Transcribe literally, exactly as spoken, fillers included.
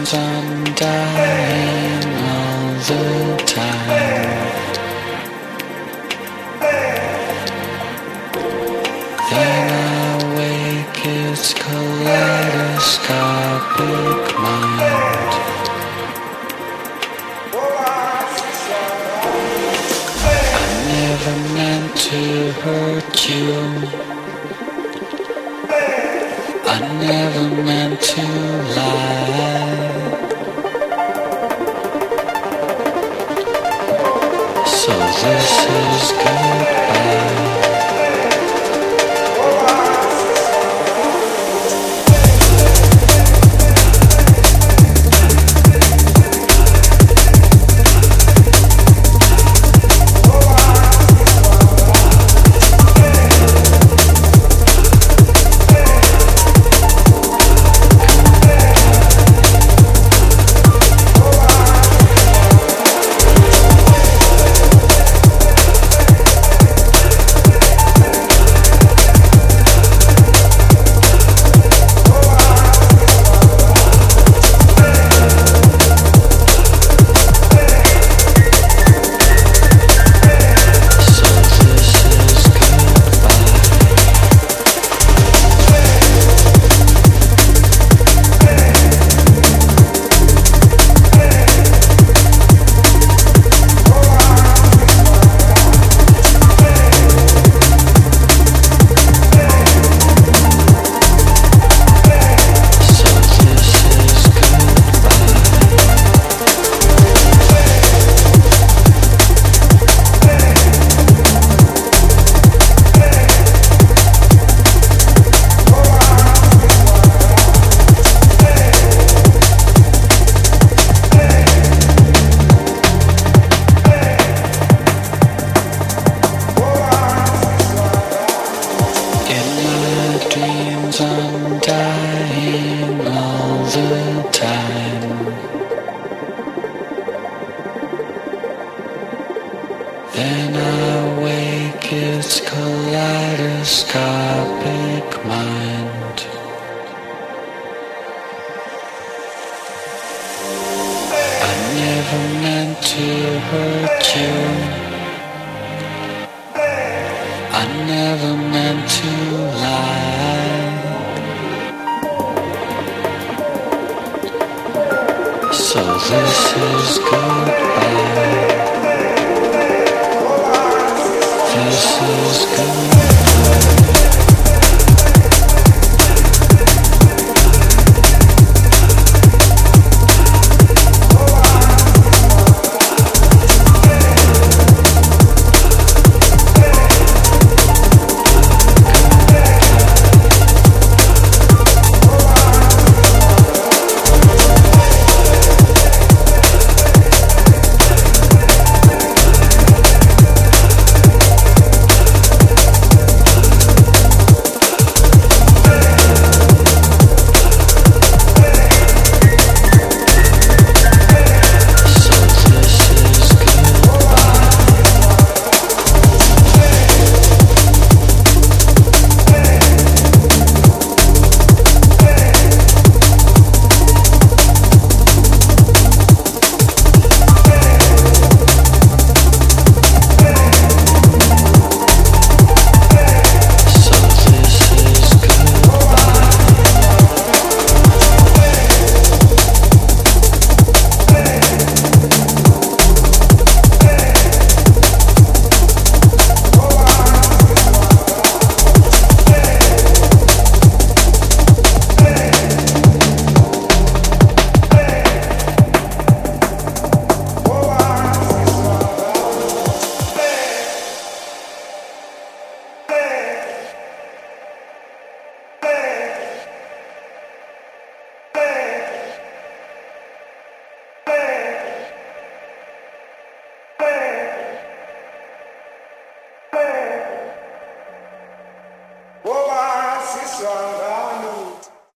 dreams undying all the time. Then I wake, it's kaleidoscopic mind. I never meant to hurt you. I never meant to lie. So this is goodbye. I'm dying all the time. Then I wake, it's kaleidoscopic mind. I never meant to hurt you. I never meant to lie. So this is goodbye. This is goodbye.